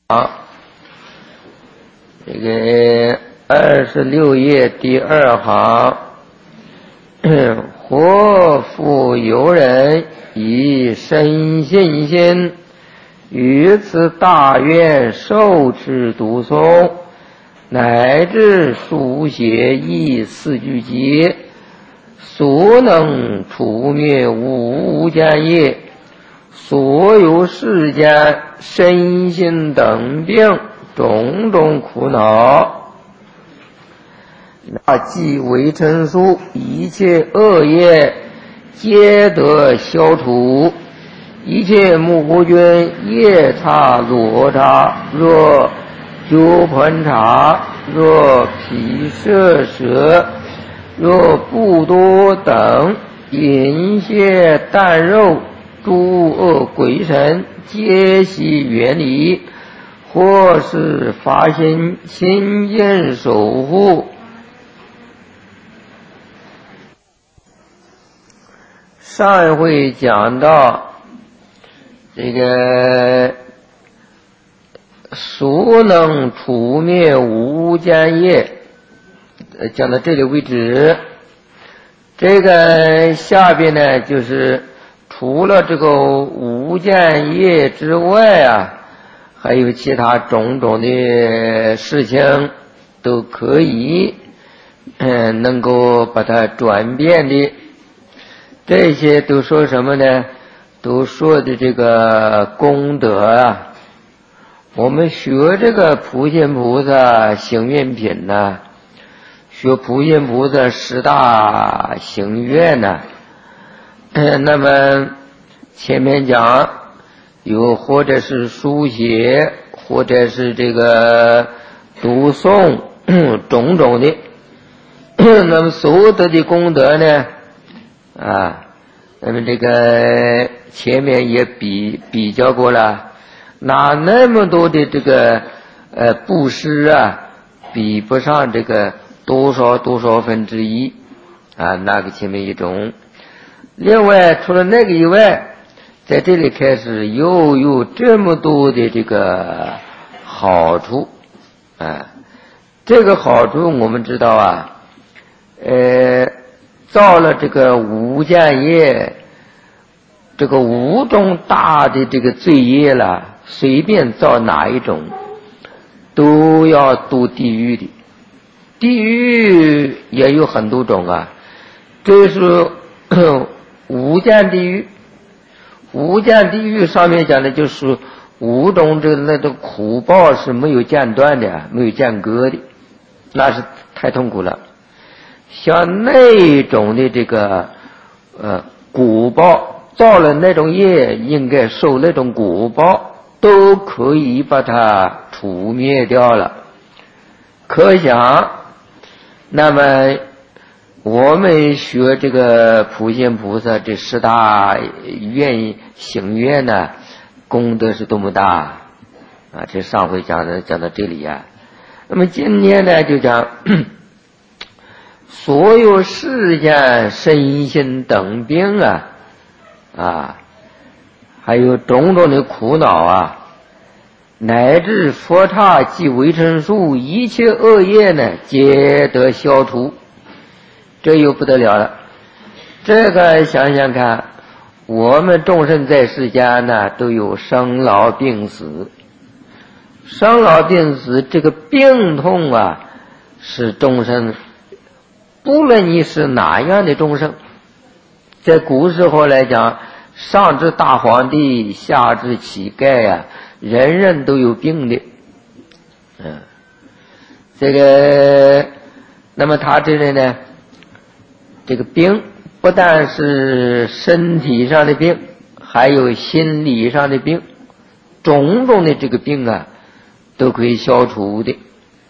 好，这个26页第2行，或复有人以深信心于此大愿受持读诵，乃至书写义四句偈，所能除灭无间业，所有世间身心等病种种苦恼，那即为陈述，一切恶业皆得消除，一切目君夜叉罗刹，若鸠盘叉，若毗舍蛇，若不多等淫邪啖肉诸恶鬼神，皆悉远离，或是发心亲近守护。上一回讲到这个孰能除灭无间业，讲到这里为止。这个下边呢，就是除了这个无间业之外啊，还有其他种种的事情都可以能够把它转变的。这些都说什么呢？都说的这个功德啊。我们学这个普贤菩萨行愿品呢，学普贤菩萨10大行愿呢，那么前面讲有或者是书写，或者是这个读诵种种的，那么所得的功德呢那么这个前面也比较过了，拿那么多的这个布施啊，比不上这个多少分之一那个前面一种。另外除了那个以外，在这里开始又有这么多的这个好处这个好处我们知道造了这个无间业，这个5种大的这个罪业了，随便造哪一种都要堕地狱的。地狱也有很多种这是无间地狱。无间地狱上面讲的就是5种那种苦报是没有间断的，没有间隔的，那是太痛苦了。像那种的这个果报，造了那种业应该受那种果报，都可以把它除灭掉了。可想那么我们学这个普贤菩萨这10大行愿呢，功德是多么大这上回讲到这里那么今天呢就讲所有世间身心等病还有种种的苦恼乃至佛刹即为陈述，一切恶业呢皆得消除。这又不得了了。这个想想看，我们众生在世间呢都有生老病死，生老病死这个病痛是众生，不论你是哪样的众生，在古时候来讲，上至大皇帝，下至乞丐人人都有病的这个那么他这里呢，这个病不但是身体上的病，还有心理上的病，种种的这个病都可以消除的。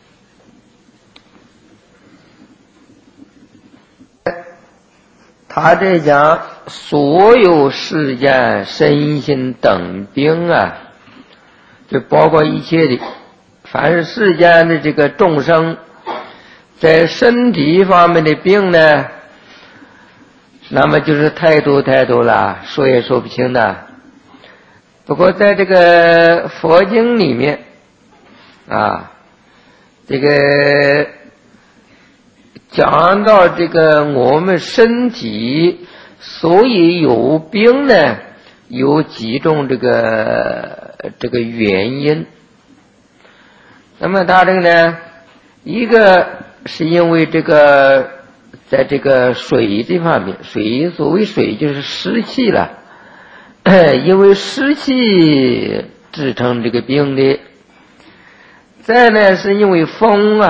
他这讲所有世间身心等病就包括一切的，凡是世间的这个众生，在身体方面的病呢，那么就是太多了，说也说不清的。不过在这个佛经里面啊，这个讲到这个我们身体所以有病呢，有几种这个原因。那么他这个呢，一个是因为这个在这个水这方面，所谓水就是湿气了，因为湿气制成这个病的。再呢是因为风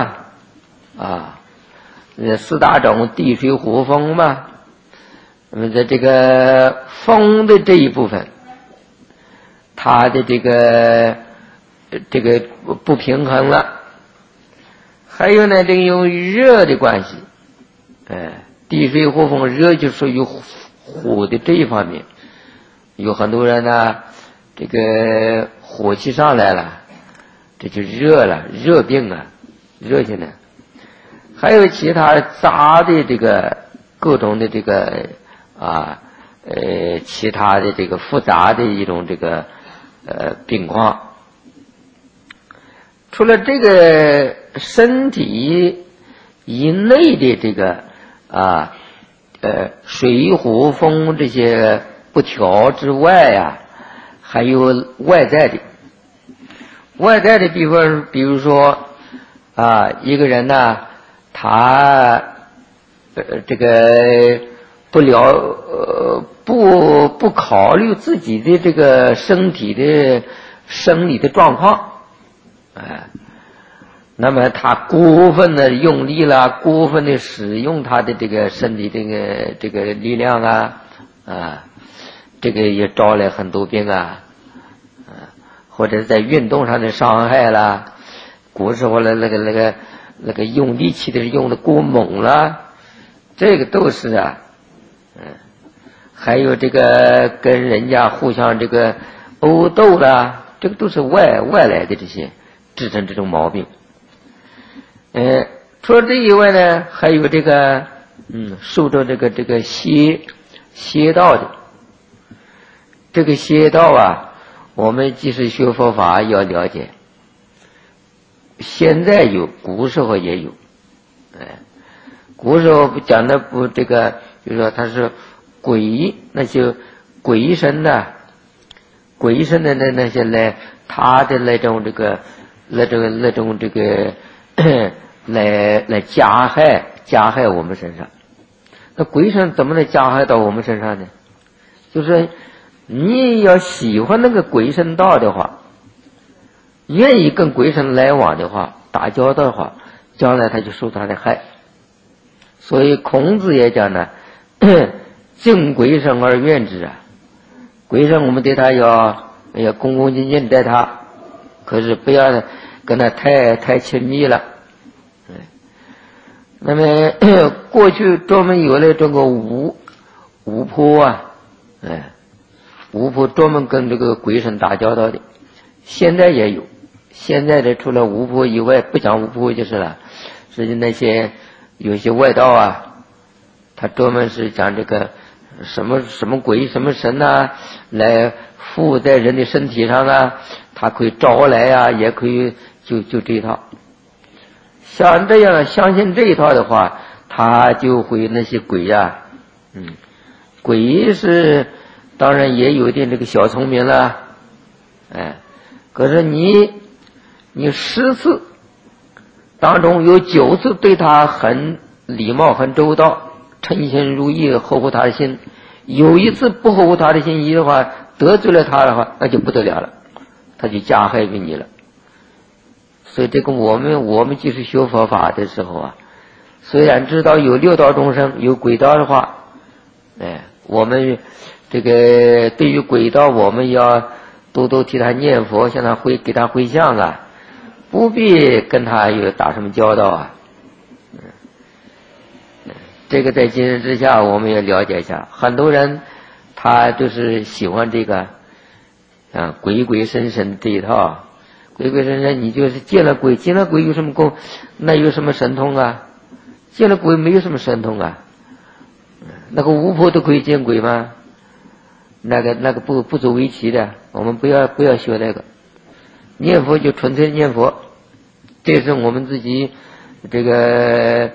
四大种地水火风嘛。那么在这个风的这一部分，它的这个不平衡了。还有呢，这个有热的关系，地水火风，热就属于火的这一方面。有很多人呢，这个火气上来了，这就热了，热病啊，热起来。还有其他杂的这个各种的这个其他的这个复杂的一种这个病况。除了这个身体以内的这个水火风这些不调之外呀，还有外在的。外在的比如说一个人呢，他这个不考虑自己的这个身体的生理的状况，那么他过分的用力了，过分的使用他的这个身体这个力量这个也招来很多病或者在运动上的伤害啦，古时候的那个用力气的用的过猛了，这个都是还有这个跟人家互相这个殴斗啦，这个都是外来的这些制成这种毛病。除了这以外呢，还有这个受到这个邪道的。这个邪道我们即使学佛法要了解，现在有，古时候也有。古时候讲的这个，比如说他是鬼，那些鬼神的那些来，他的那种这个来加害我们身上。那鬼神怎么能加害到我们身上呢？就是你要喜欢那个鬼神道的话，愿意跟鬼神来往的话，打交道的话，将来他就受他的害。所以孔子也讲呢，敬鬼神而远之鬼神我们对他要恭恭敬敬待他，可是不要跟他太亲密了。那么过去专门有了这个巫婆巫婆专门跟这个鬼神打交道的，现在也有。现在的除了巫婆以外，不讲巫婆就是了，是那些有些外道他专门是讲这个什么鬼什么神来附在人的身体上他可以招来也可以就这一套。像这样相信这一套的话，他就会那些鬼鬼是当然也有一点这个小聪明了，可是你10次当中有9次对他很礼貌很周到，称心如意，合乎他的心，有一次不合乎他的心意的话，得罪了他的话，那就不得了了，他就加害于你了。所以这个我们即使学佛法的时候虽然知道有六道众生有鬼道的话，我们这个对于鬼道我们要多替他念佛，向他给他回向不必跟他有打什么交道这个在今日之下我们也了解一下，很多人他就是喜欢这个鬼神这一套。鬼神你就是见了鬼有什么功？那有什么神通见了鬼没有什么神通那个巫婆都可以见鬼吗？那个不足为奇的，我们不要学那个。念佛就纯粹念佛， 这是我们自己这个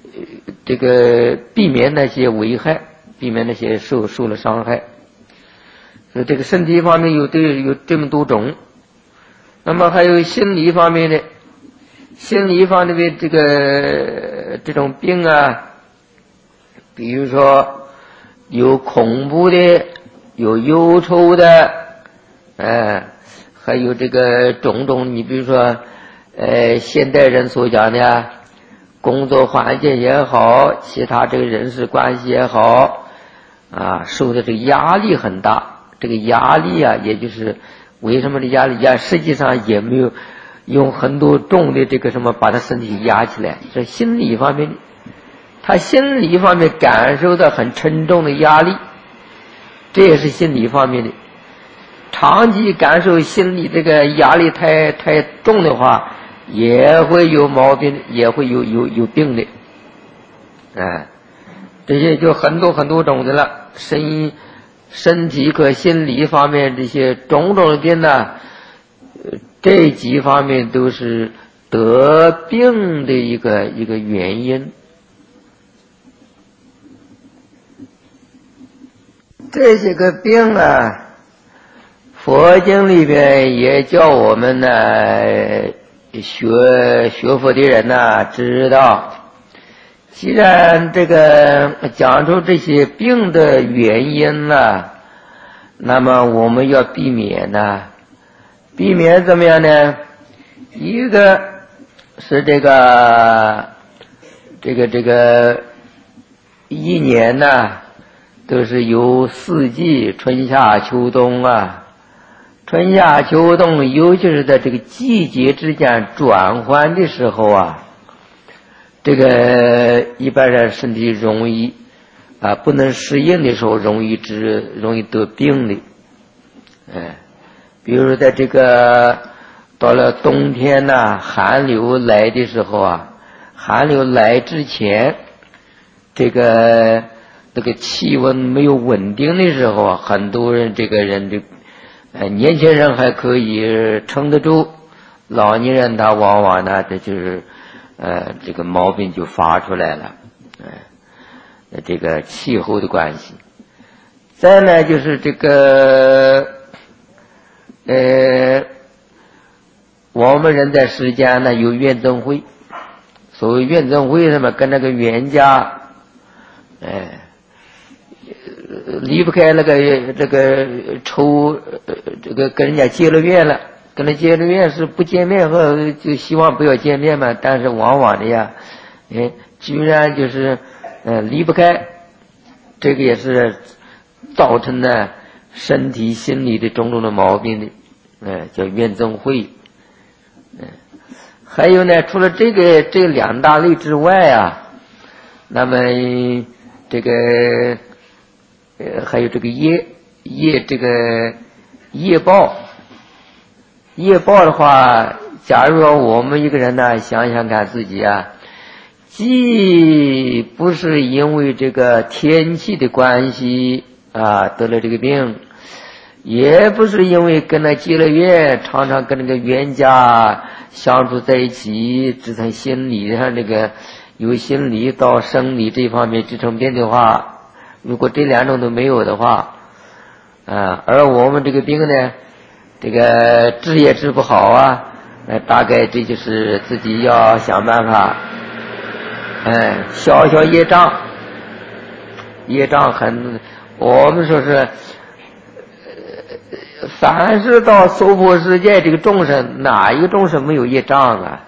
避免那些危害，避免那些受了伤害。所以这个身体方面有这么多种。那么还有心理方面的，心理方面的这种病啊，比如说有恐怖的，有忧愁的，还有这个种种，你比如说现代人所讲的工作环境也好，其他这个人事关系也好啊，受的这个压力很大。这个压力啊，也就是为什么这压力呀？实际上也没有用很多重的这个什么把他身体压起来，这心理方面，他心理方面感受到很沉重的压力，这也是心理方面的。长期感受心理这个压力太重的话，也会有毛病，也会有病的。这些就很多种的了，身体和心理方面这些种种的病呢，这几方面都是得病的一个原因。这些个病啊，佛经里边也叫我们呢学佛的人呢知道，既然这个讲出这些病的原因了，那么我们要避免呢，避免怎么样呢？一个是这个一年呢都是有四季，春夏秋冬啊，春夏秋冬，尤其是在这个季节之间转换的时候啊，这个一般人身体容易不能适应的时候，容易得病的。比如说在这个到了冬天呐，寒流来的时候啊，寒流来之前，这个气温没有稳定的时候啊，很多人年轻人还可以撑得住，老年人他往往呢，这就是这个毛病就发出来了，这个气候的关系。再呢就是这个我们人在世间呢有怨憎会，所谓怨憎会什么，跟那个冤家离不开这个仇，这个跟人家结了怨了，跟他结了怨是不见面和就希望不要见面嘛，但是往往的呀，居然就是离不开，这个也是造成了身体心理的种种的毛病的，叫怨憎会。还有呢，除了这两大类之外啊，那么这个还有这个业报。业报的话，假如说我们一个人呢，想想看自己啊，既不是因为这个天气的关系得了这个病，也不是因为跟他结了怨，常常跟那个冤家相处在一起，只从心理上这个由心理到生理这方面制成病的话，如果这两种都没有的话，而我们这个病呢，这个治也治不好啊，大概这就是自己要想办法，消业障。业障我们说是，凡是到娑婆世界这个众生，哪一个众生没有业障啊？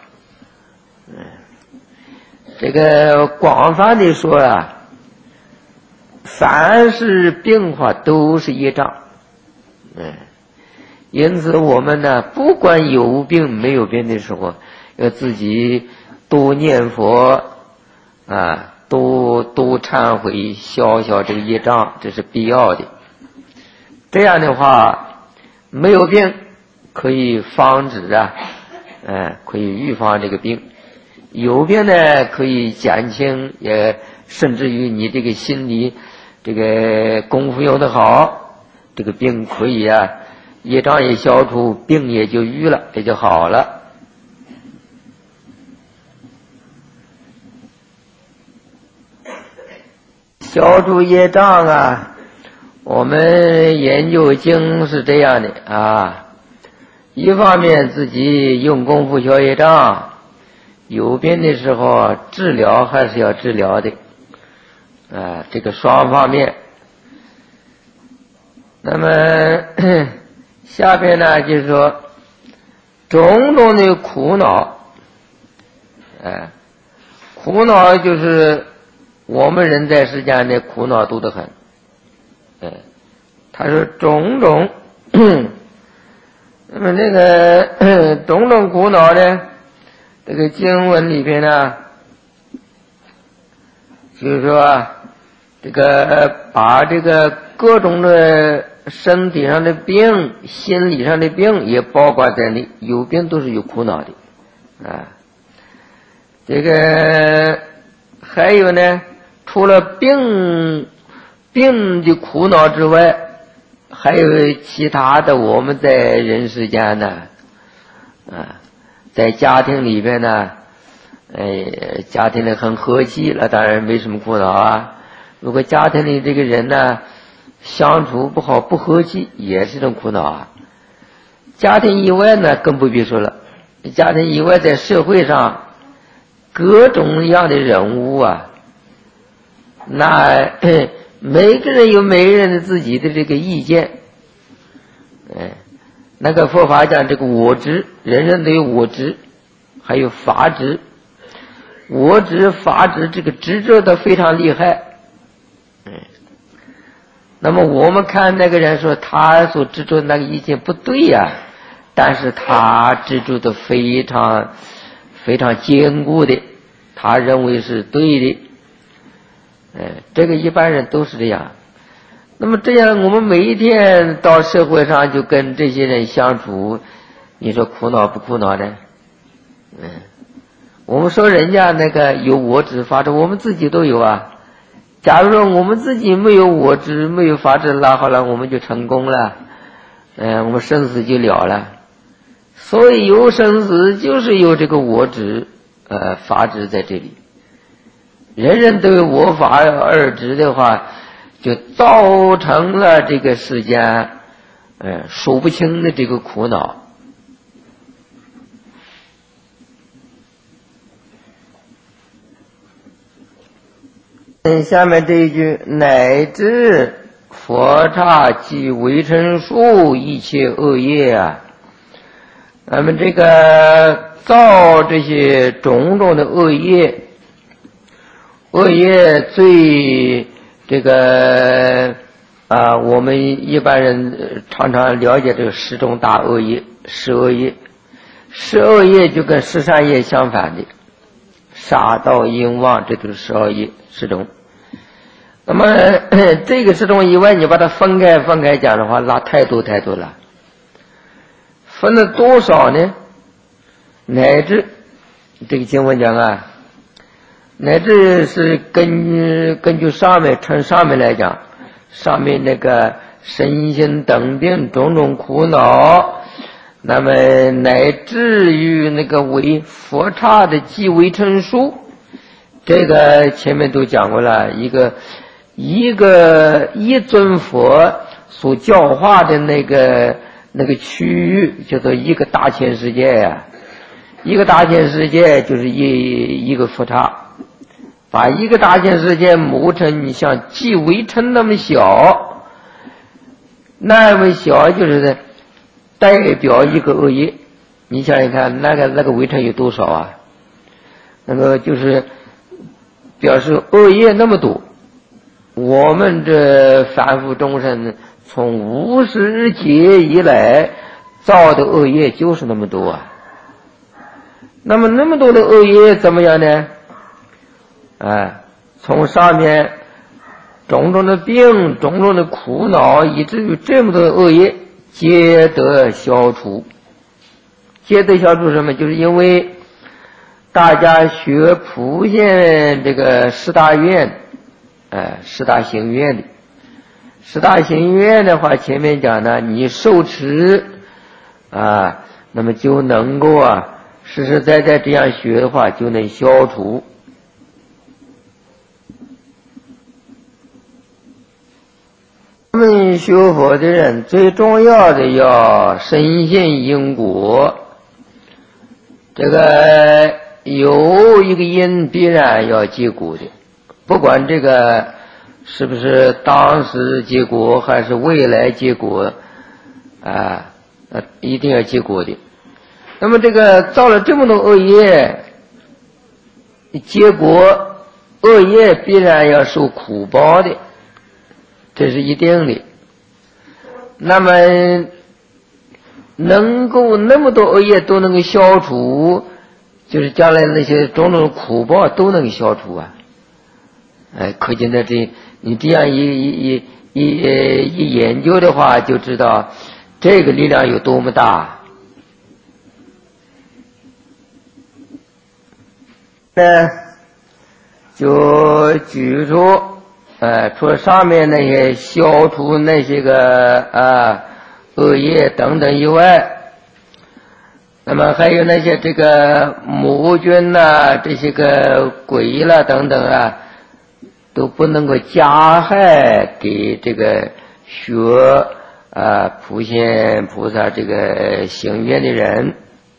这个广泛的说啊，凡是病化都是业障。因此我们呢，不管有病没有病的时候，要自己多念佛多忏悔，消这个业障，这是必要的。这样的话，没有病可以防止可以预防这个病；有病呢，可以减轻，也甚至于你这个心理这个功夫用得好，这个病可以业障也消除，病也就愈了，也就好了。 消除业障啊，我们研究经是这样的啊，一方面自己用功夫消业障，有病的时候治疗还是要治疗的啊，这个双方面。那么下边呢，就是说种种的苦恼，苦恼就是我们人在世间的苦恼多得很，他说种种那么这个种种苦恼呢，这个经文里边呢，就是说这个把这个各种的身体上的病、心理上的病也包括在内，有病都是有苦恼的啊。这个还有呢，除了病的苦恼之外，还有其他的。我们在人世间呢，在家庭里边呢，家庭里很和气，那当然没什么苦恼啊。如果家庭里这个人呢相处不好、不和气，也是一种苦恼啊。家庭以外呢，更不必说了。家庭以外，在社会上各种样的人物啊，那每个人有每个人的自己的这个意见。那个佛法讲这个我执，人人都有我执，还有法执。我执、法执，这个执着的非常厉害。那么我们看那个人说他所执着的那个意见不对呀，但是他执着的非常非常坚固的，他认为是对的。这个一般人都是这样。那么这样我们每一天到社会上就跟这些人相处，你说苦恼不苦恼呢？我们说人家那个有我执法执，我们自己都有啊。假如说我们自己没有我执，没有法执，那好了，我们就成功了，我们生死就了了。所以有生死就是有这个我执法执在这里。人人都有我法二执的话，就造成了这个世间说不清的这个苦恼。下面这一句，乃至佛刹及微尘数一切恶业啊，那么这个造这些种种的恶业，恶业最这个我们一般人常常了解这个十种大恶业、十恶业。十恶业就跟十善业相反的，杀盗淫妄，这都是十恶业十种。那么这个十种以外，你把它分开讲的话，那太多了。分了多少呢？乃至这个经文讲啊，乃至是根据上面来讲，上面那个身心等病种种苦恼，那么乃至于那个为佛刹的即为成数，这个前面都讲过了。一尊佛所教化的那个区域叫做一个大千世界呀，一个大千世界就是一个佛刹，把一个大千世界磨成像即围城那么小，那么小就是代表一个恶业。你想想看，那个围城有多少啊？那个就是表示恶业那么多。我们这凡夫众生从无始劫以来造的恶业就是那么多啊。那么多的恶业怎么样呢？从上面种种的病、种种的苦恼，以至于这么多的恶业皆得消除。皆得消除什么？就是因为大家学普现这个十大愿，十大行愿的。十大行愿的话，前面讲呢，你受持那么就能够实实在在这样学的话，就能消除。 们学佛的人最重要的要深信因果，这个有一个因必然要结果的，不管这个是不是当时结果还是未来结果啊，一定要结果的。那么这个造了这么多恶业，结果恶业必然要受苦报的，这是一定的。那么能够那么多恶业都能够消除，就是将来那些种种苦报都能消除啊！可见的你这样一研究的话，就知道这个力量有多么大。就举出除了上面那些消除那些个恶业等等以外，那么还有那些这个魔君这些个鬼啦等等都不能够加害给这个学普贤菩萨这个行愿的人。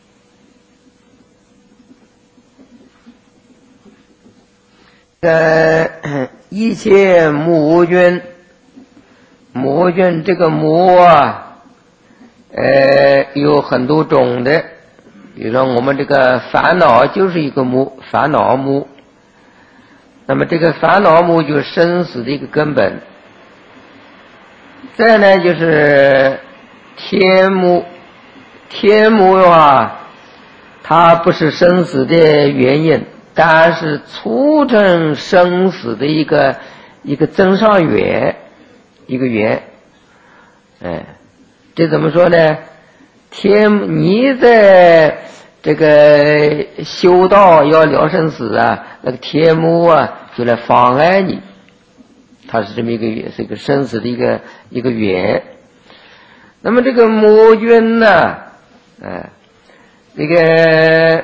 一切魔君这个魔有很多种的，比如说我们这个烦恼就是一个魔，烦恼魔。那么这个烦恼魔就是生死的一个根本。再呢就是天魔，天魔的话，它不是生死的原因，但是促成生死的一个增上缘，一个缘。这怎么说呢？你在这个修道要了生死那个天魔就来妨碍你，它是这么一个缘，是一个生死的一个缘。那么这个魔君这个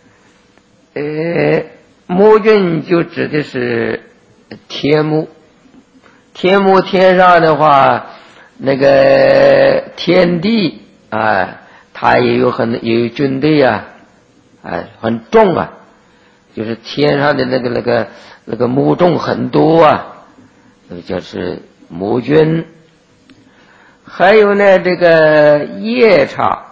魔君就指的是天魔。天魔天上的话，那个天地它也有军队很重就是天上的那个魔众很多那个就是魔君。还有呢这个夜叉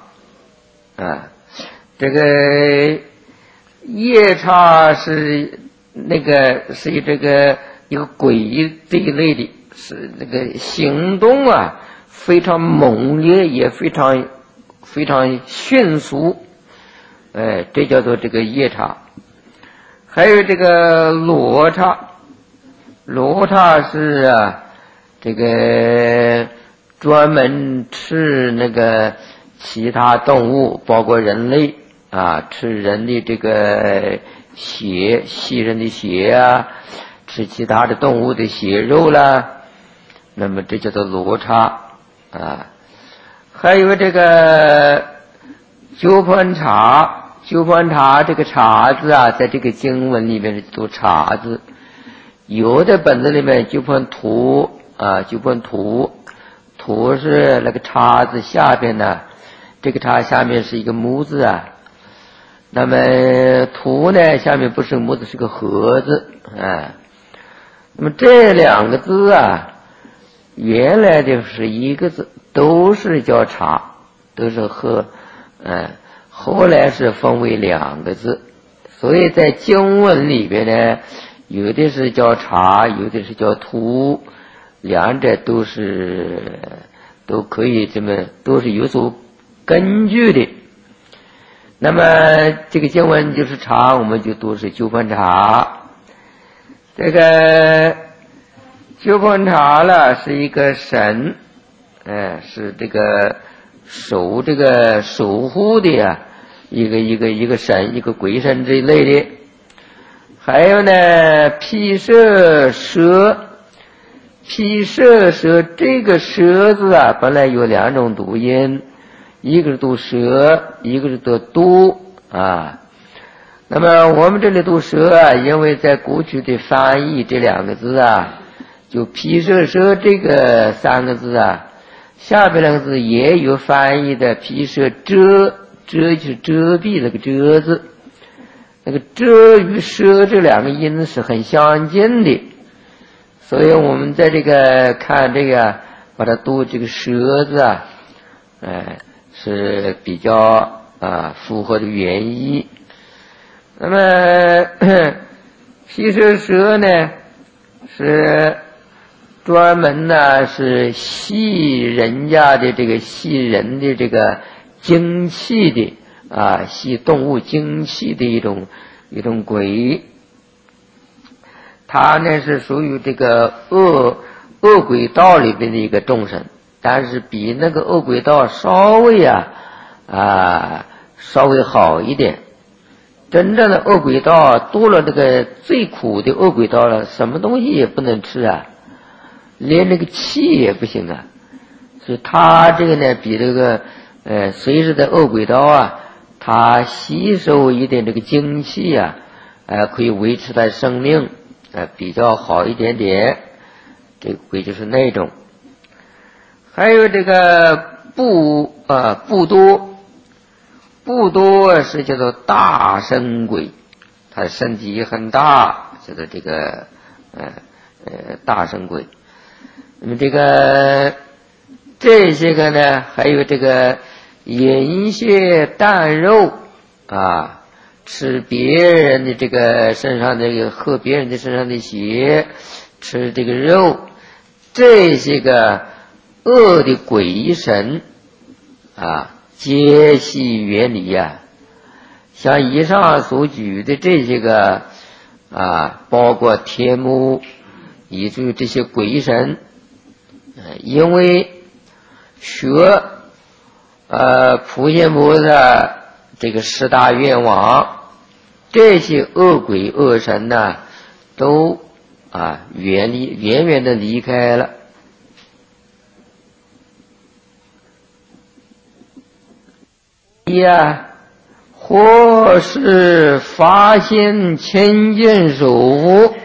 这个夜叉是这个一个鬼这一类的，是这个行动非常猛烈，也非常迅速，这叫做这个夜叉。还有这个罗刹，罗刹是这个专门吃那个其他动物，包括人类吃人的这个血，吸人的血吃其他的动物的血肉啦，那么这叫做罗刹还有这个鸠盘茶，鸠盘茶这个茶字在这个经文里面是读茶字，有的本子里面鸠盘图鸠盘图是那个茶字下边这个茶下面是一个木字那么图呢下面不是木字，是个禾字那么这两个字原来就是一个字，都是叫茶，都是禾后来是分为两个字，所以在经文里边呢，有的是叫茶，有的是叫图，两者都可以这么都是有所根据的。那么这个经文就是茶，我们就读是鸠盘茶。这个鸠盘茶是一个神是这个守护的一个神，一个鬼神这一类的。还有呢毗舍蛇，毗舍蛇这个蛇字本来有两种读音，一个是读蛇，一个是读都那么我们这里读蛇因为在过去的翻译这两个字就毗舍舍这个三个字啊，下边两个字也有翻译的毗舍遮，遮就是遮蔽那个遮字，那个遮与舍这两个音是很相近的，所以我们在这个看这个把它读这个舍字啊，是比较符合的原意。那么毗舍舍呢是专门呢是系人家的这个系人的这个精气的系动物精气的一种鬼，它呢是属于这个恶鬼道里边的一个众生，但是比那个恶鬼道稍微好一点。真正的恶鬼道多了，这个最苦的恶鬼道了，什么东西也不能吃啊，连那个气也不行啊。所以他这个呢，比这个随时的恶鬼道啊，他吸收一点这个精气啊，可以维持他生命，比较好一点点。这个鬼就是那种。还有这个不多是叫做大身鬼，他的身体很大，叫做这个大身鬼。那么这些个呢，还有这个饮血啖肉吃别人的这个身上的喝别人的身上的血，吃这个肉，这些个恶的鬼神皆系原理像以上所举的这些个包括天目以至于这些鬼神，因为学普贤菩萨这个十大愿望，这些恶鬼恶神呢都远远的离开了。或是发现清净守护，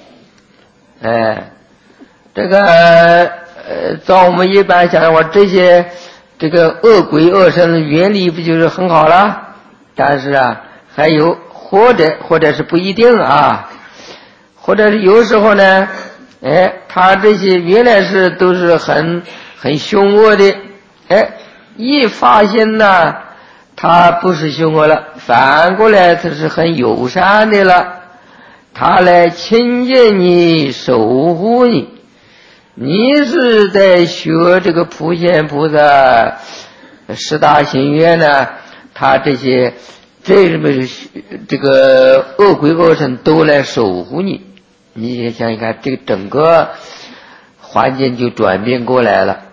这个照我们一般想的话，这个恶鬼恶神的原理不就是很好了？但是还有或者是不一定或者是有时候呢，他这些原来都是很凶恶的，一发现呢他不是凶恶了，反过来他是很友善的了，他来亲近你，守护你。你是在学这个普贤菩萨十大心愿呢，他这个恶鬼恶神都来守护你，你也想一看，这个整个环境就转变过来了。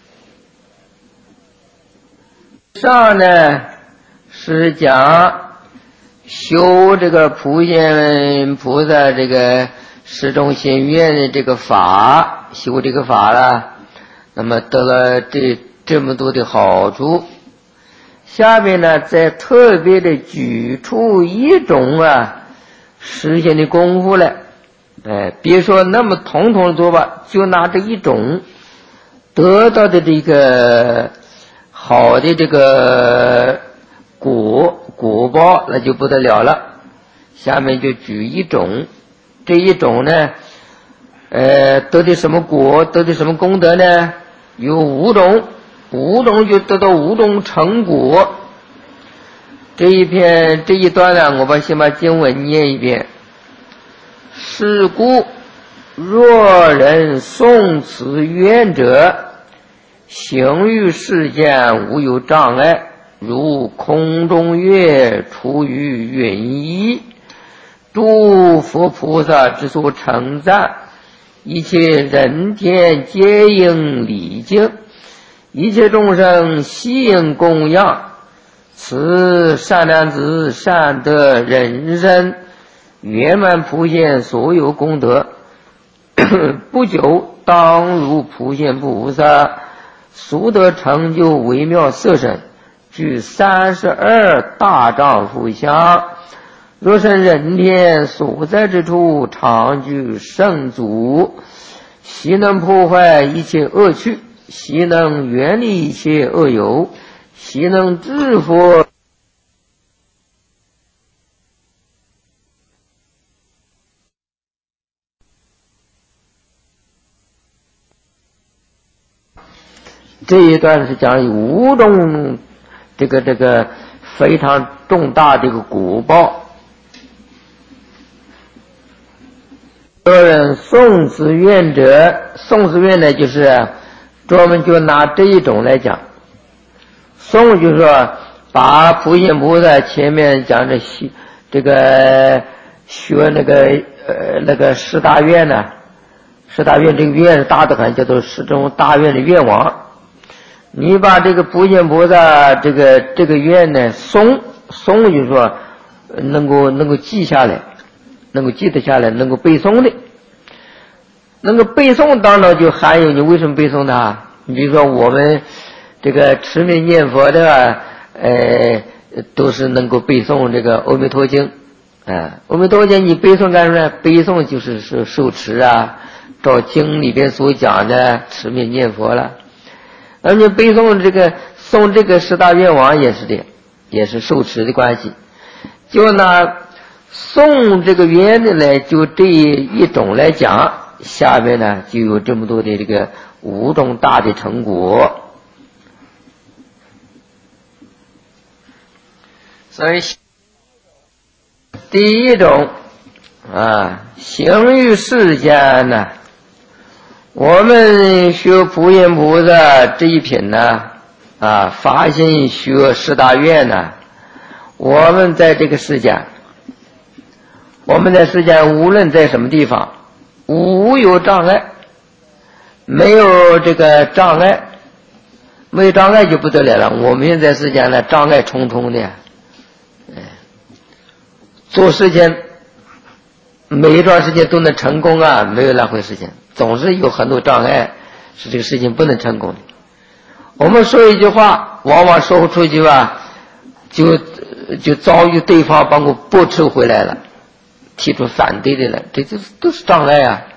上呢是讲修这个普贤菩萨这个十种心愿的这个法，修这个法了，那么得了这么多的好处。下面呢再特别的举出一种实现的功夫来，别说那么统统做吧，就拿这一种得到的这个好的这个果报，那就不得了了。下面就举一种，这一种呢得的什么果，得的什么功德呢？有5种就得到5种成果。这一段呢，我先把经文念一遍。是故若人诵此愿者，行于世间无有障碍，如空中月出于云衣，诸佛菩萨之所称赞，一切人天皆应礼敬，一切众生悉应供养。此善男子善得人身，圆满普贤所有功德，不久当如普贤菩萨速得成就微妙色身，具32大丈夫相。若身人天所在之处，常居圣祖， 习能破坏一切恶趣，习能远离一切恶友，习能治佛。这一段是讲五种这个非常重大的一个果报。有人诵持愿者，诵持愿呢，就是专门就拿这一种来讲。诵就是说，把普贤菩萨前面讲的这个学那个十大愿呢，十大愿这个愿是大的很，叫做十种大愿的愿望。你把这个普贤菩萨这个愿呢诵就是说能够记下来，能够记得下来，能够背诵的。能够背诵当中就含有你为什么背诵它？你比如说我们这个持名念佛的都是能够背诵这个阿弥陀经阿弥陀经你背诵干什么呢？背诵就是受持啊，照经里边所讲的持名念佛了。而且背诵诵这个十大愿望也是的，也是受持的关系。就拿诵这个愿的来，就这一种来讲，下面呢就有这么多的这个五种大的成果。所以第一种行于世间呢，我们学普贤菩萨这一品呢发心学十大愿呢，我们在这个世间，我们在世间无论在什么地方，无有障碍，没有这个障碍，没有障碍就不得了了。我们现在世间呢，障碍重重的，做事情每一段时间都能成功啊，没有那回事情，总是有很多障碍，使这个事情不能成功的。我们说一句话，往往说不出去就遭遇对方帮我驳斥回来了，提出反对的了，这都是障碍啊！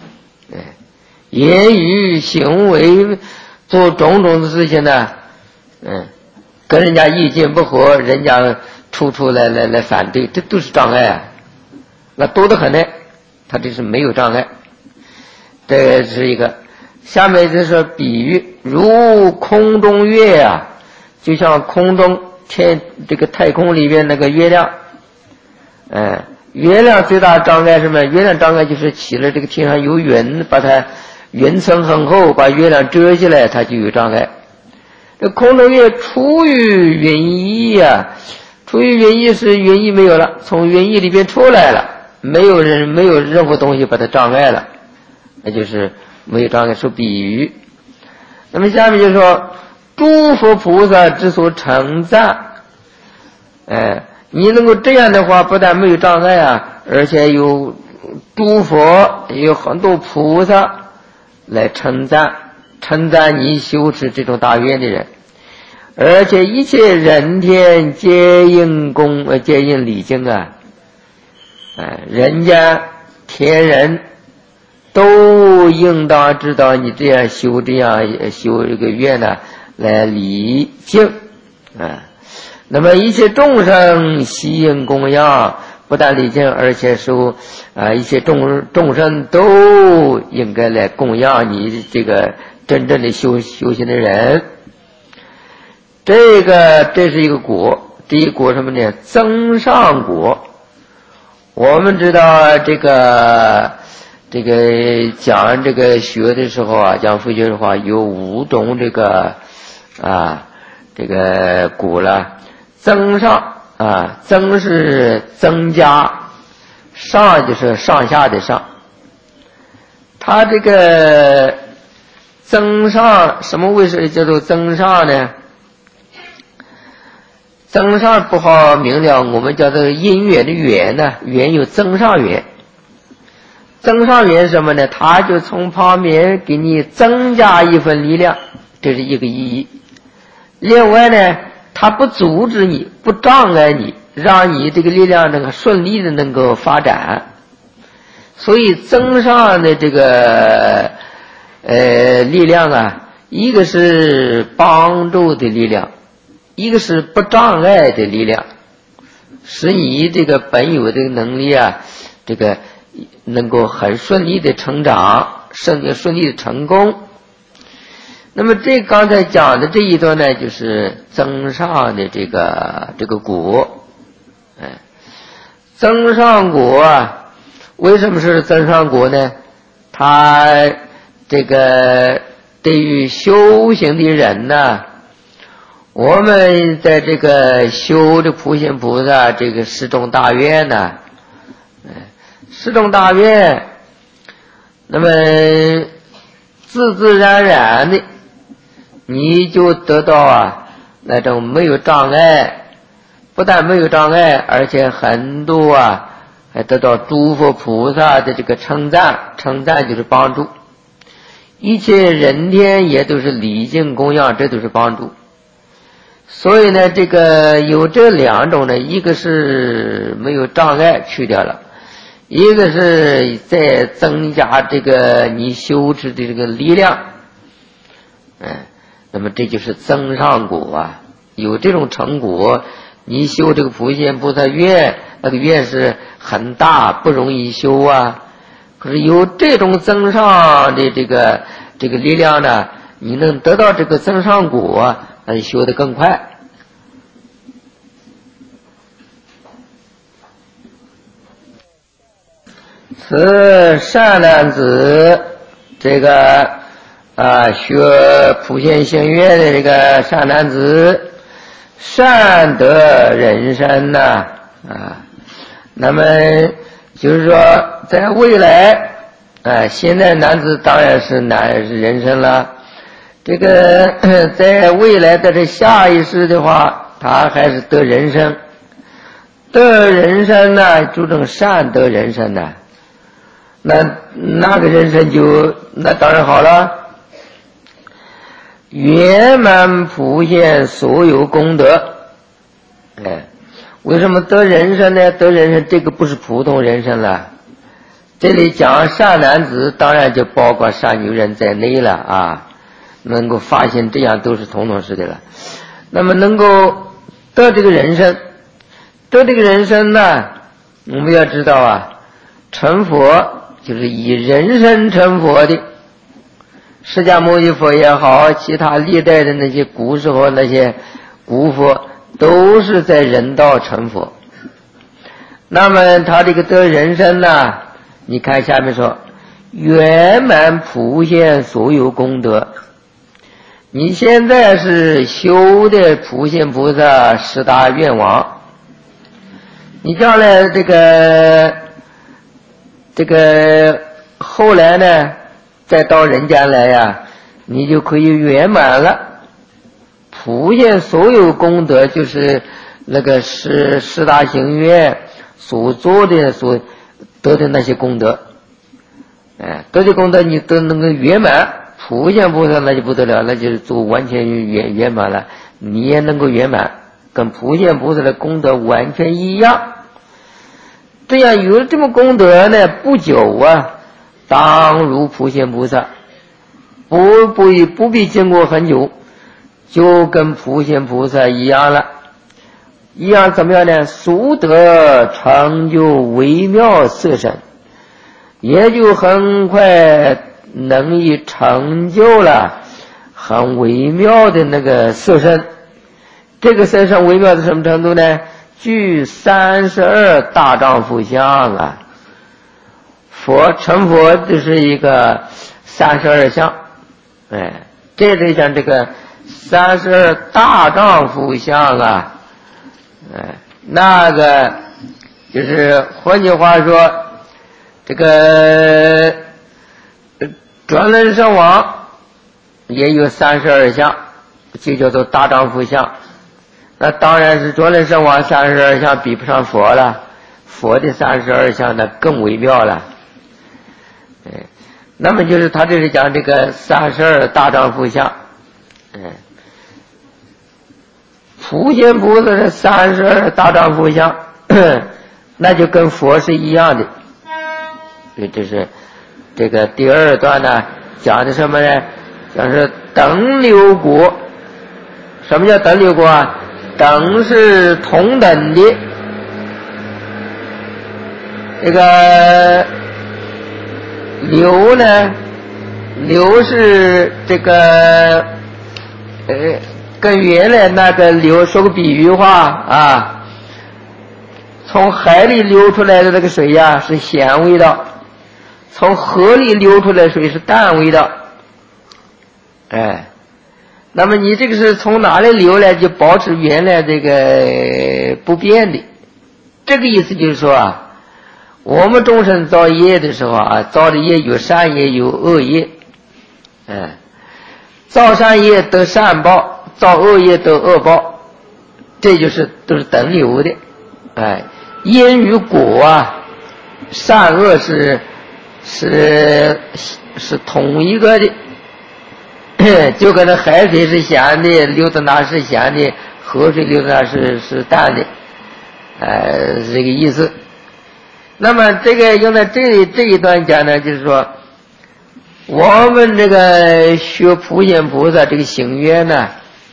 言语行为做种种的事情呢，跟人家意见不合，人家出来反对，这都是障碍啊！那多得很呢，他这是没有障碍。这是一个。下面就是比喻，如空中月啊，就像空中这个太空里面那个月亮。月亮最大障碍是什么？月亮障碍就是起了这个天上有云，把它云层很厚，把月亮遮起来，它就有障碍。这空中月出于云翳出于云翳是云翳没有了，从云翳里边出来了，没有任何东西把它障碍了，那就是没有障碍，说比喻。那么下面就说诸佛菩萨之所称赞，你能够这样的话，不但没有障碍而且有诸佛有很多菩萨来称赞你修持这种大愿的人，而且一切人天皆应礼敬人家天人都应当知道你这样修这个愿呢，来礼敬那么一切众生悉应供养，不但礼敬，而且受一切众生都应该来供养你这个真正的修行的人。这是一个果。第一果什么呢？增上果。我们知道这个讲这个学的时候讲佛学的话，有五种这个果了。增上增是增加，上就是上下的上。它这个增上什么为什叫做增上呢？增上不好明了，我们叫做因缘的缘呢，缘有增上缘。增上缘是什么呢？它就从旁边给你增加一份力量，这是一个意义。另外呢，它不阻止你，不障碍你，让你这个力量能够顺利的能够发展。所以增上的这个力量啊，一个是帮助的力量，一个是不障碍的力量，使你这个本有的能力啊，这个能够很顺利的成长，顺利的成功。那么这刚才讲的这一段呢，就是增上的这个果，增上果啊，为什么是增上果呢？它这个对于修行的人呢，我们在这个修的普贤菩萨这个十种大愿呢，十种大愿，那么自自然然的你就得到啊那种没有障碍，不但没有障碍，而且很多啊还得到诸佛菩萨的这个称赞，称赞就是帮助，一切人天也都是礼敬供养，这都是帮助。所以呢，这个有这两种呢，一个是没有障碍去掉了，一个是在增加这个你修持的这个力量，那么这就是增上果啊。有这种成果，你修这个普贤菩萨愿，那个愿是很大，不容易修啊。可是有这种增上的这个力量呢，你能得到这个增上果，那就修得更快。此善男子，这个学普贤行愿的这个善男子，善得人身呐那么就是说，在未来现在男子当然是人身了，这个在未来的这下一世的话，他还是得人身，得人身呢，注重善得人身呢。那个人生那当然好了，圆满普现所有功德。为什么得人生呢？得人生这个不是普通人生了，这里讲善男子，当然就包括善女人在内了啊，能够发现这样都是统统是的了。那么能够得这个人生，得这个人生呢，我们要知道啊，成佛就是以人身成佛的，释迦牟尼佛也好，其他历代的那些古时候那些古佛都是在人道成佛。那么他这个得人身呢，你看下面说圆满普现所有功德。你现在是修的普贤菩萨十大愿望，你将来这个后来呢，再到人间来呀，你就可以圆满了，普现所有功德，就是那个十大行愿所做的所得的那些功德，得的功德你都能够圆满，普现菩萨那就不得了，那就是做完全圆满了，你也能够圆满，跟普现菩萨的功德完全一样。这样有了这么功德呢，不久啊，当如普贤菩萨，不必经过很久，就跟普贤菩萨一样了。一样怎么样呢？速得成就微妙色身，也就很快能以成就了很微妙的那个色身。这个色身微妙到什么程度呢？具32大丈夫相啊！成佛就是一个32相，这里讲这个32大丈夫相啊，那个就是换句话说，这个转轮圣王也有32相，就叫做大丈夫相。那当然是转轮圣王32相比不上佛了，佛的32相呢更微妙了。那么就是他这里讲这个32大丈夫相，普贤菩萨的32大丈夫相，那就跟佛是一样的。所以这是这个第二段呢， 讲的什么呢？讲是等流果。什么叫等流果啊？等是同等的，这个流呢，流是这个跟原来那个流说个比喻话啊，从海里流出来的这个水呀是咸味道，从河里流出来的水是淡味道。那么你这个是从哪里流来，就保持原来这个不变的。这个意思就是说啊，我们众生造业的时候啊，造的业有善业有恶业。造善业得善报，造恶业得恶报，这就是都是等流的。因与果啊，善恶是同一个的。就跟那海水是咸的，流到哪是咸的，河水流到哪是淡的，是这个意思。那么这个用在这一段讲呢，就是说我们这个学普贤菩萨这个行愿呢，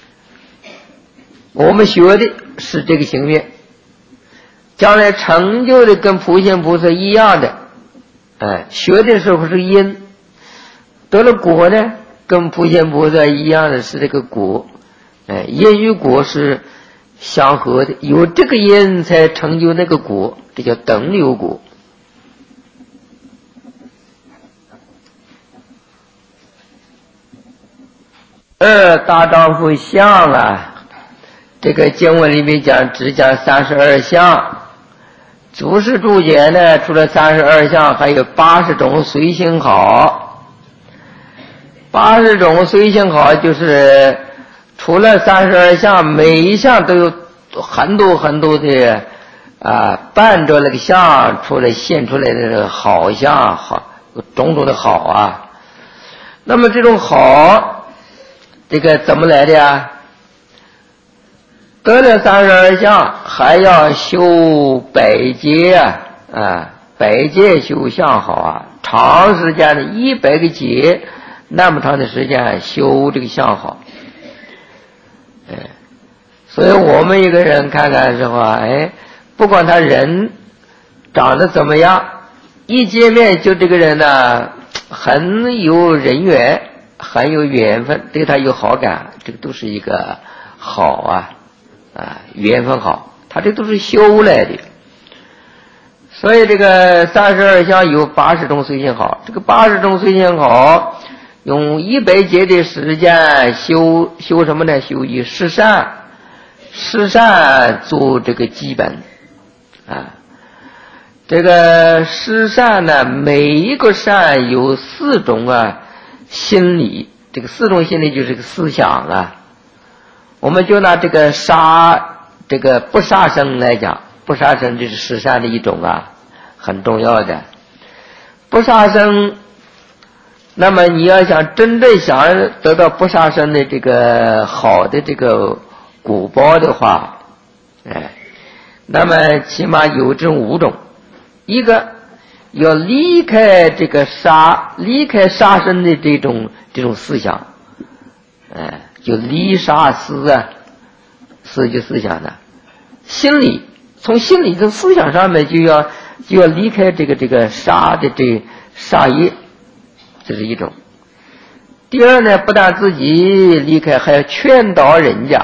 我们学的是这个行愿，将来成就的跟普贤菩萨一样的。学的时候是因，得了果呢跟普贤菩萨一样的是这个果。因与果是相合的，有这个因才成就那个果，这叫等流果。大丈夫相啊，这个经文里面讲只讲32相，祖师注解呢，除了32相还有80种随行好。80种随行好就是除了32项，每一项都有很多的伴着那个相出来现出来的这个好相，好种种的好啊。那么这种好，这个怎么来的呀？得了32相，还要修百劫百劫修相好啊，长时间的100个劫，那么长的时间修这个相好。所以我们一个人看看的时候啊，不管他人长得怎么样，一见面就这个人呢很有人缘，很有缘分，对他有好感，这个都是一个好缘分好，他这都是修来的。所以这个32相有80种随行好，这个80种随行好用100劫的时间修什么呢？修以十善做这个基本这个十善呢，每一个善有4种心理，这个4种心理就是个思想我们就拿这个不杀生来讲，不杀生就是十善的一种很重要的。不杀生，那么你要想真正想得到不杀生的这个好的这个果报的话，那么起码有这5种。一个要离开杀生的这种思想，就离杀思就思想的心理，从心理的思想上面就要离开这个杀的这杀业，这是一种。第二呢，不但自己离开，还要劝导人家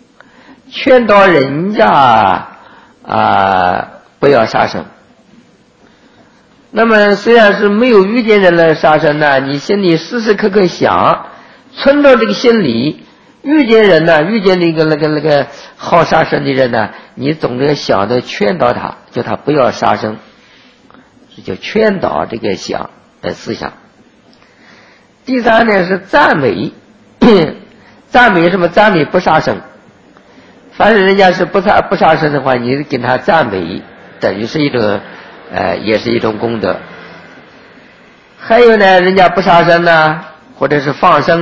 不要杀生。那么虽然是没有遇见人来杀生呢，你心里时时刻刻想，存着这个心理，遇见人呢，遇见那个好杀生的人呢，你总是想着劝导他，叫他不要杀生，这叫劝导这个思想。第三呢是赞美，赞美什么？赞美不杀生。凡是人家是不杀生的话，你给他赞美，等于是一种也是一种功德。还有呢，人家不杀生或者是放生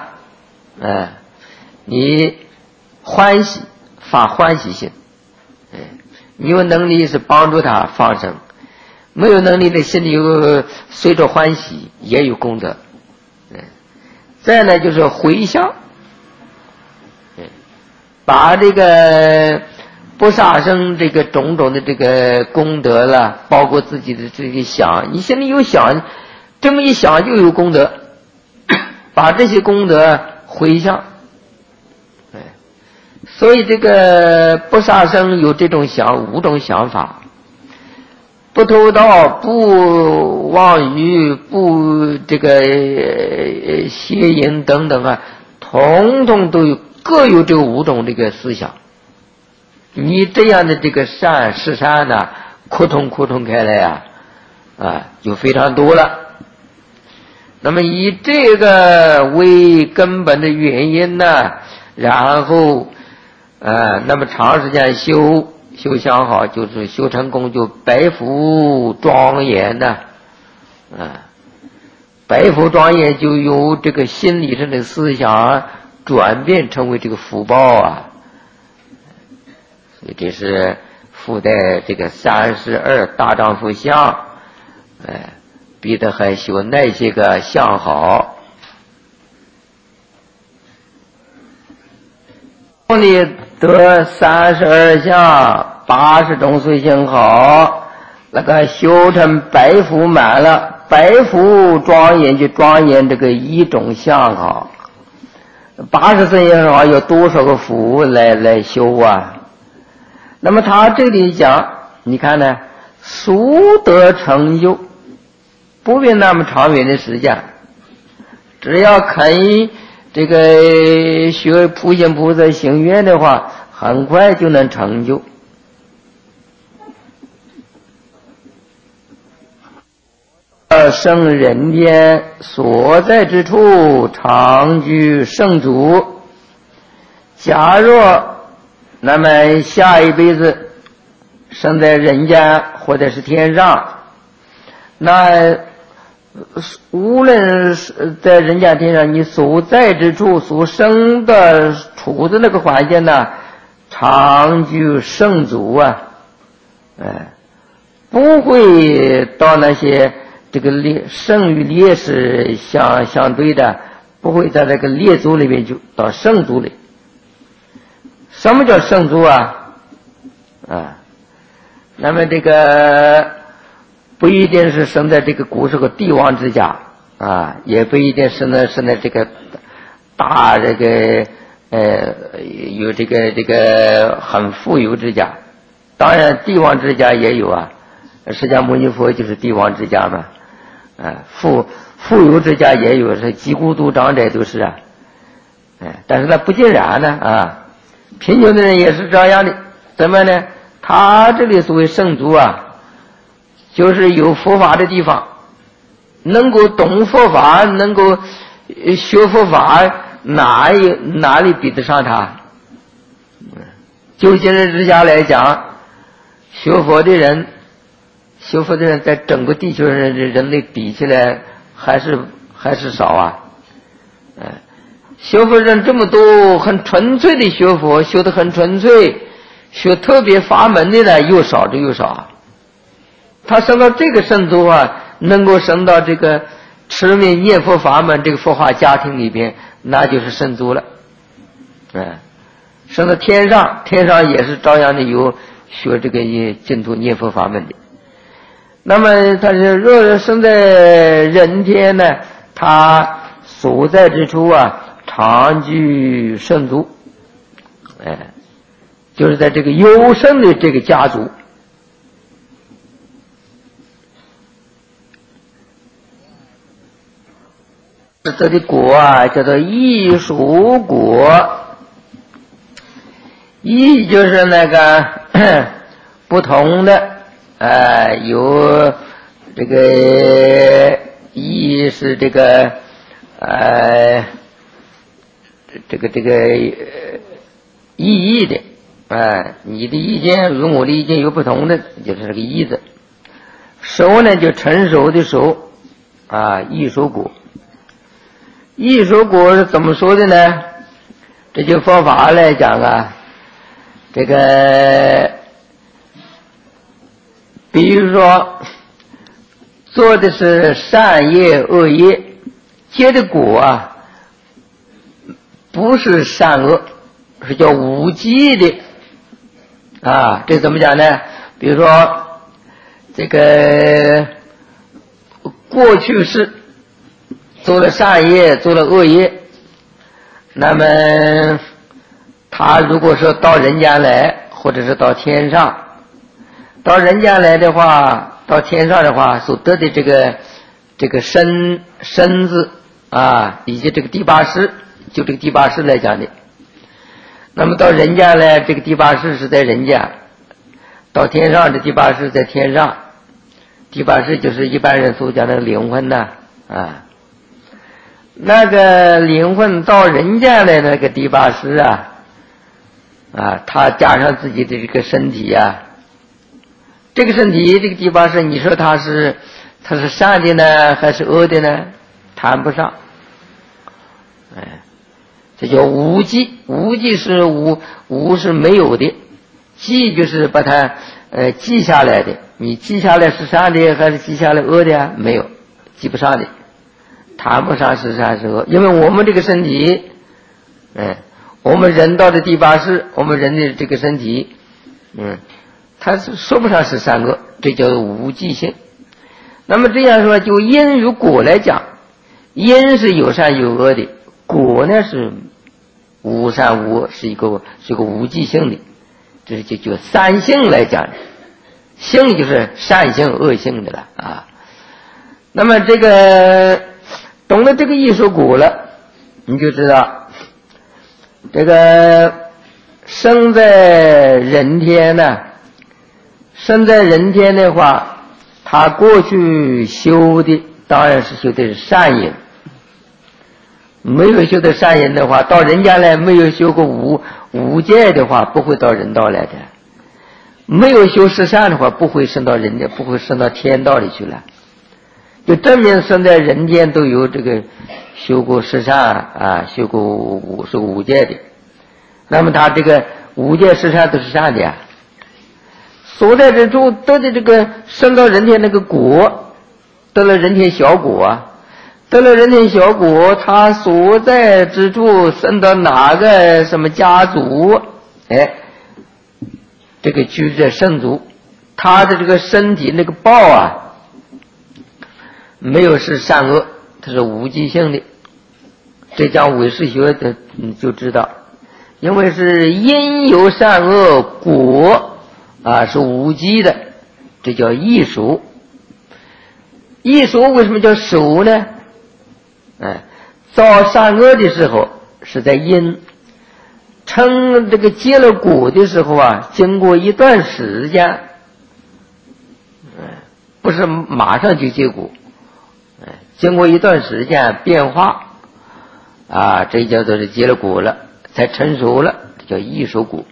你欢喜，发欢喜心，你有能力是帮助他放生，没有能力的心里有随着欢喜，也有功德。 再呢就是回向，把这个不杀生这个种种的这个功德了，包括自己的这个想，你现在有想，这么一想就有功德，把这些功德回向。所以这个不杀生有这种5种想法，不偷盗，不妄语，不这个邪淫等等啊，统统都有，各有这5种这个思想。你这样的这个十善呢，扩充开来就非常多了。那么以这个为根本的原因呢，然后那么长时间修相好，就是修成功，就白福庄严呢，白福庄严就由这个心理上的思想转变成为这个福报所以这是附带这个32大丈夫相，彼得还修那些个相好。你得32相80种随行好，那个修成白福满了，白福庄严就庄严这个1种相好，80随行好有多少个福来修啊？那么他这里讲，你看呢，速得成就，不必那么长远的时间，只要肯这个学普贤菩萨行愿的话，很快就能成就。生人间所在之处，常居圣祖。假若那么下一辈子生在人间或者是天上，那无论是在人间天上，你所在之处所生的处的那个环境呢，常居圣祖不会到那些这个圣与烈士相对的，不会在这个列祖里面就到圣祖里。什么叫圣祖那么这个不一定是生在这个古时候帝王之家也不一定生在这个大这个有这个很富有之家。当然帝王之家也有释迦牟尼佛就是帝王之家嘛富有之家也有，是几孤独长者都是但是那不尽然呢贫穷的人也是这样的。怎么呢？他这里所谓圣族就是有佛法的地方，能够懂佛法，能够学佛法，哪里比得上他？就今日之下来讲，学佛的人在整个地球上的人类比起来还是少学佛人这么多，很纯粹的学佛，修得很纯粹，学特别法门的呢又少之又少。他升到这个圣族能够升到这个持名念佛法门这个佛化家庭里边，那就是圣族了升到天上也是照样的有学这个净土念佛法门的。那么他是若生在人天呢，他所在之处常居圣族就是在这个优胜的这个家族。这的果叫做异熟果，异就是那个不同的有这个异是这个异义的你的意见与我的意见有不同的，就是这个异字。熟呢就成熟的熟异熟果。异熟果是怎么说的呢？这就佛法来讲这个比如说做的是善业恶业，结的果不是善恶，是叫无记的啊。这怎么讲呢？比如说这个过去世做了善业，做了恶业，那么他如果说到人间来，或者是到天上，到人间来的话，到天上的话，所得的这个身子啊，以及这个第八识，就这个第八识来讲的。那么到人间来，这个第八识是在人间；到天上，这第八识在天上。第八识就是一般人所讲的灵魂呐啊。那个灵魂到人间来，那个第八识啊，他加上自己的这个身体啊，这个身体这个第八识，你说它是善的呢，还是恶的呢？谈不上。这叫无记，无记是无是没有的，记就是把它记下来的。你记下来是善的还是记下来恶的啊？没有，记不上的，谈不上是善是恶。因为我们这个身体，我们人到的第八识，我们人的这个身体，它是说不上是善恶，这叫无记性。那么这样说，就因与果来讲，因是有善有恶的，果呢是无善无恶，是一个无记性的，这是就三性来讲，性就是善性恶性的了啊。那么这个懂了这个艺术果了，你就知道这个生在人天呢，生在人天的话，他过去修的当然是修的是善因，没有修的善因的话，到人间来没有修过五戒的话，不会到人道来的；没有修十善的话，不会升到人间，不会升到天道里去了。就证明生在人间都有这个修过十善啊，修过五戒的。那么他这个五戒十善都是善的呀。所在之处得的这个升到人天那个果，得了人天小果，得了人天小果，他所在之处升到哪个什么家族，这个居者圣族，他的这个身体那个报啊，没有是善恶，它是无记性的。这讲唯识学的就知道，因为是因有善恶，果是无记的，这叫异熟。异熟为什么叫熟呢？造善恶的时候是在因，成这个结了果的时候啊，经过一段时间，不是马上就结果，经过一段时间变化这叫做是结了果了，才成熟了，这叫异熟果。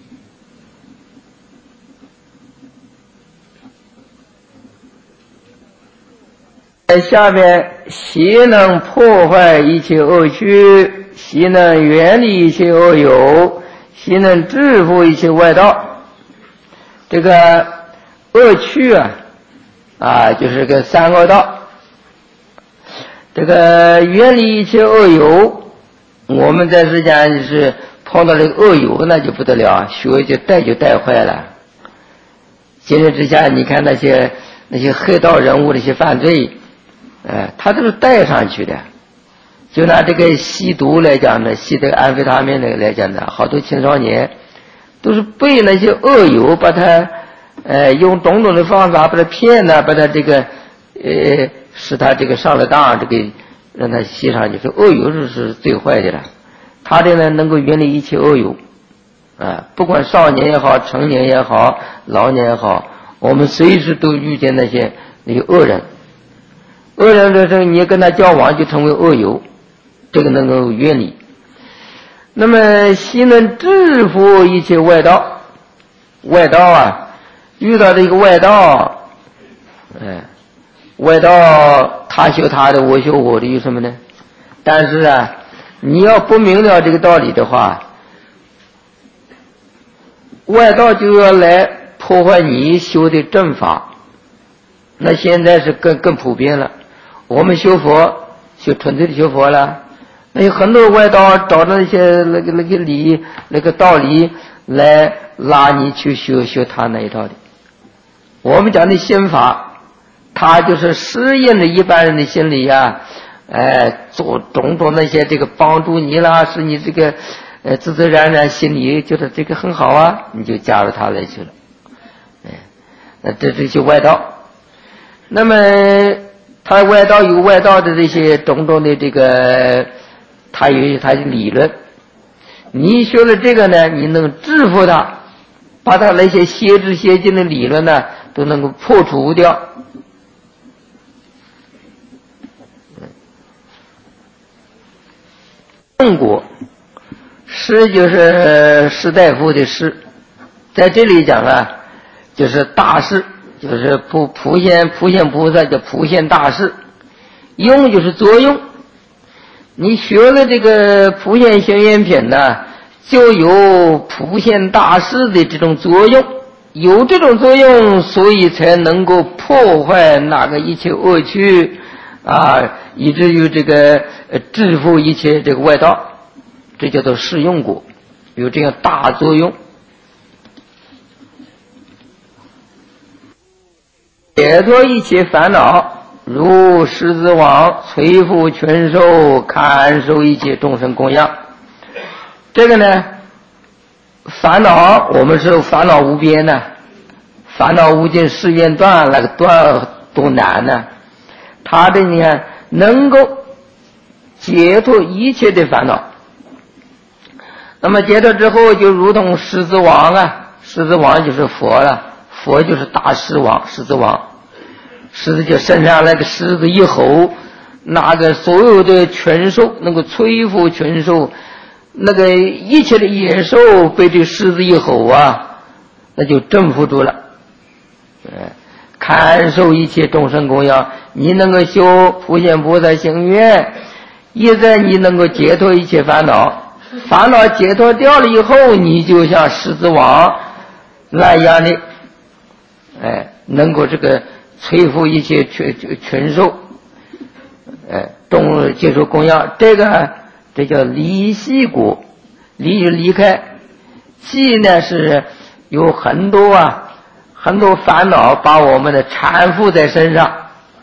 下面习能破坏一切恶趣，习能远离一切恶有，习能制服一切外道。这个恶趣就是个三恶道。这个远离一切恶有，我们在世间就是碰到这个恶有，那就不得了，学就带坏了。今日之下，你看那些黑道人物，那些犯罪，他都是带上去的。就拿这个吸毒来讲呢，吸这个安非他命来讲呢，好多青少年都是被那些恶友把他用种种的方法把他骗呢，把他这个使他这个上了当，这个让他吸上去。这恶友是最坏的了。他这呢能够远离一切恶友不管少年也好，成年也好，老年也好，我们随时都遇见那些恶人。恶人的时候，你跟他交往就成为恶友，这个能够远离。那么习能制服一切外道，外道遇到这个外道，外道他修他的，我修我的，有什么呢？但是你要不明了这个道理的话，外道就要来破坏你修的正法。那现在是更普遍了。我们修佛，修纯粹的修佛了， 那有很多外道找那些那个道理来拉你去学他那一套的。我们讲的心法，它就是适应着一般人的心理呀，做种种那些这个帮助你啦，使你这个自自然然心里觉得这个很好啊，你就加入他来去了。这些外道，那么他外道有外道的这些种种的这个，他有他的理论。你学了这个呢，你能制服他，把他那些邪知邪见的理论呢，都能够破除掉。正果，师就是士大夫的士，在这里讲啊，就是大士，就是普现菩萨叫普现大士，用就是作用。你学了这个普现行愿品呢，就有普现大士的这种作用，有这种作用，所以才能够破坏那个一切恶趣啊，以至于这个制服一切这个外道，这叫做适用果，有这样大作用。解脱一切烦恼，如狮子王摧伏群兽，看受一切众生供养。这个呢，烦恼我们是烦恼无边呢，烦恼无尽誓愿断，那个断多难呢。他的你看能够解脱一切的烦恼，那么解脱之后就如同狮子王啊，狮子王就是佛了，佛就是大狮王，狮子王。狮子就身上那个狮子一吼，那个所有的群兽能够摧伏群兽，那个一切的野兽被这狮子一吼啊，那就征服住了。看受一切众生供养，你能够修普现菩萨行愿，一在你能够解脱一切烦恼，烦恼解脱掉了以后，你就像狮子王那样的，能够这个摧伏一切群兽，接受供养，这叫离系果，离就离开，系呢是有很多烦恼把我们的缠缚在身上，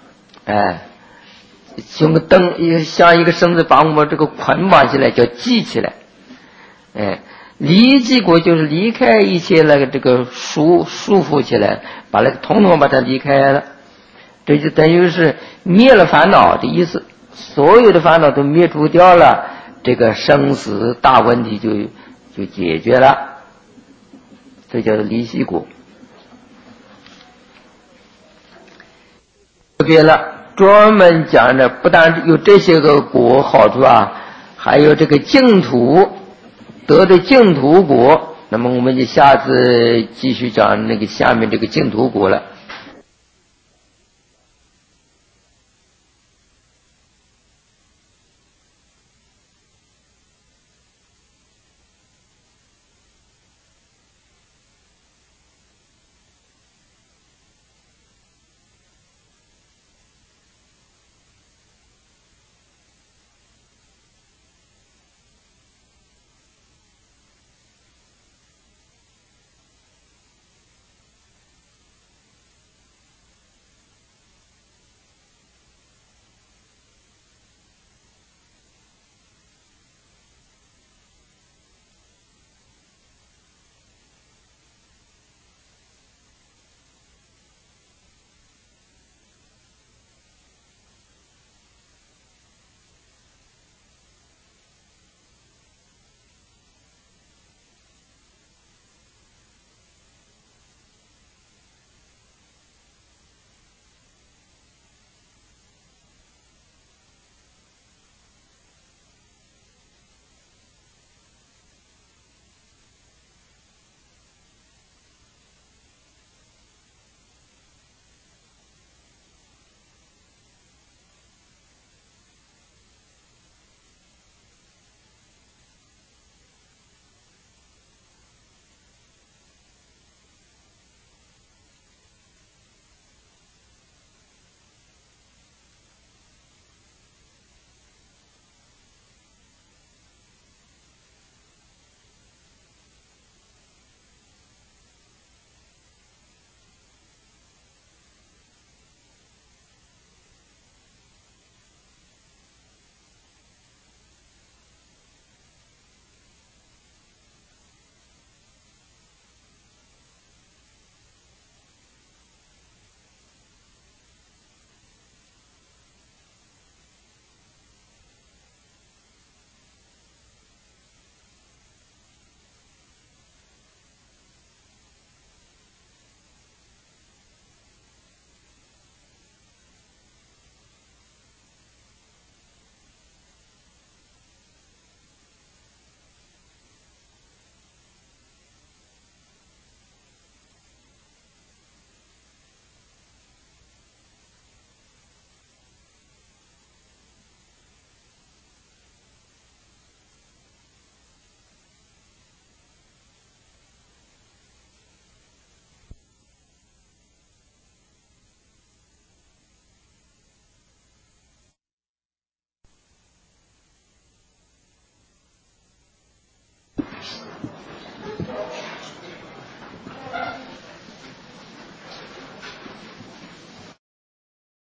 像个灯，像一个绳子把我们这个捆绑起来，叫系起来。离系果就是离开一切那个这个束缚起来，把那个统统把它离开了，这就等于是灭了烦恼的意思。所有的烦恼都灭除掉了，这个生死大问题就解决了，这叫做离系果。特别了，专门讲的不但有这些个果好处啊，还有这个净土得的净土果。那么我们就下次继续讲那个下面这个净土果了。